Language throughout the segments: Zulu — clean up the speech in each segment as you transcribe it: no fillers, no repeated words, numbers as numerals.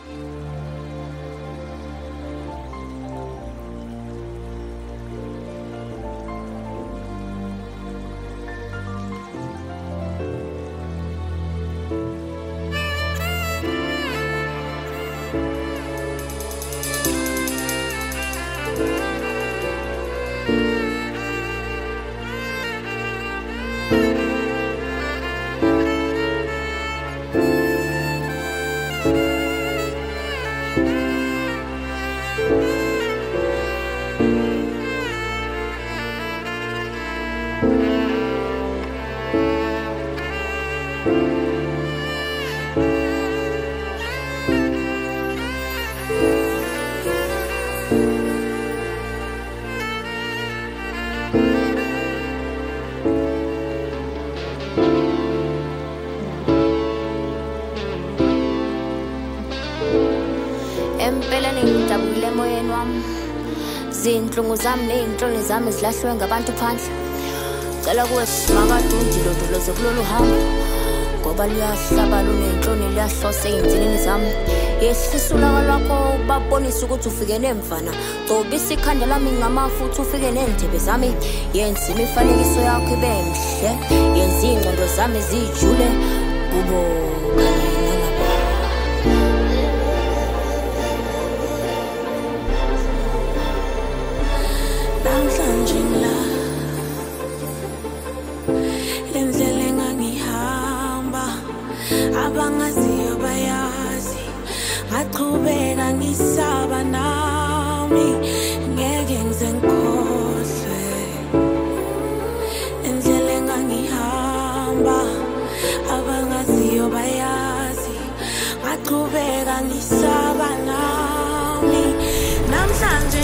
Empeleni ngidabule emoyeni wami. Zinhlungu zami nezinhloni zami zilahlwe ngabantu phandle. Cela kuwe simakade undilondoloze kulolu hambo. Ngoba liyahlaba lunenhloni liyahlosa ezinzilini zami. Yehlisula kwakho babonisa ukuthi ufike nemfana. Gcobisa ikhanda lami ngamafu uthi ufike nendebe zami. Yenza imifanekiso yakho ibe mihle. Yenza ingqondo zami zijule kubo abangaziyo bayazi ngaqhubeka ngisaba nami ngeke ngize ngikhohlwe indlela engangihamba abangaziyo bayazi ngaqhubeka ngisaba nami namhlanje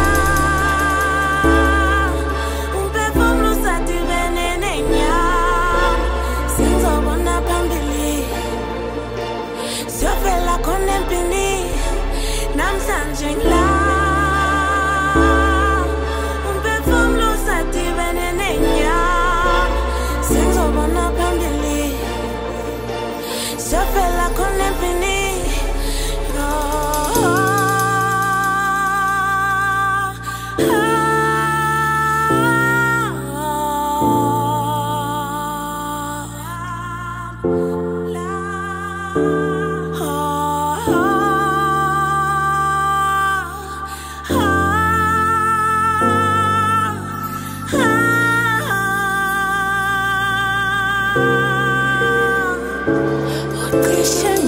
namhlanje ngila umphefumulo usadibene nenyama sengizobona phambili siyafela khona empini Christian